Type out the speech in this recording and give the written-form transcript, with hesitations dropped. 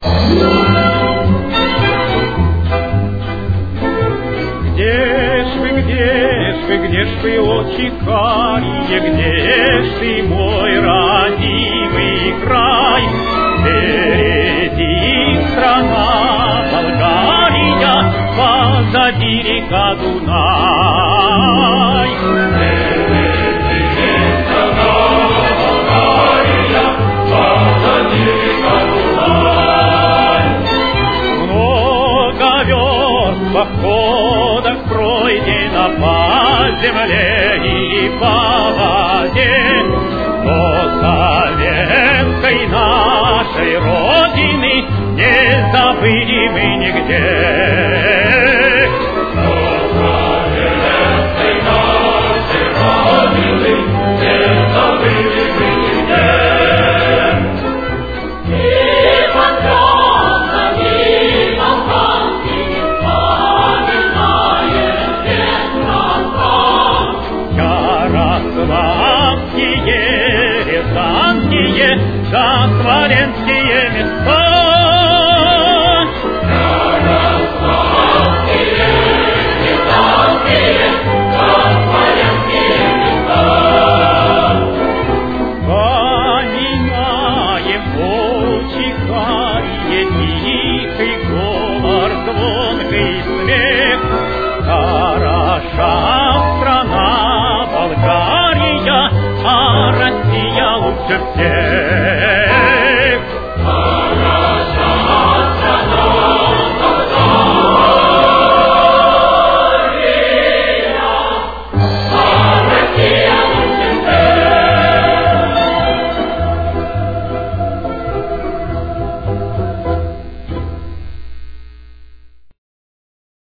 Где ж вы, очи карие, где ж ты, мой родимый край? Впереди страна Болгария, позади река Дунай. Впереди страна Болгария, позади река Дунай. Много верст в походах пройдено по земле и по воде, но советской нашей Родины не забыли мы нигде. Но советской нашей Родины не забыли мы нигде. Смоленские места. Поминаем очи карие дни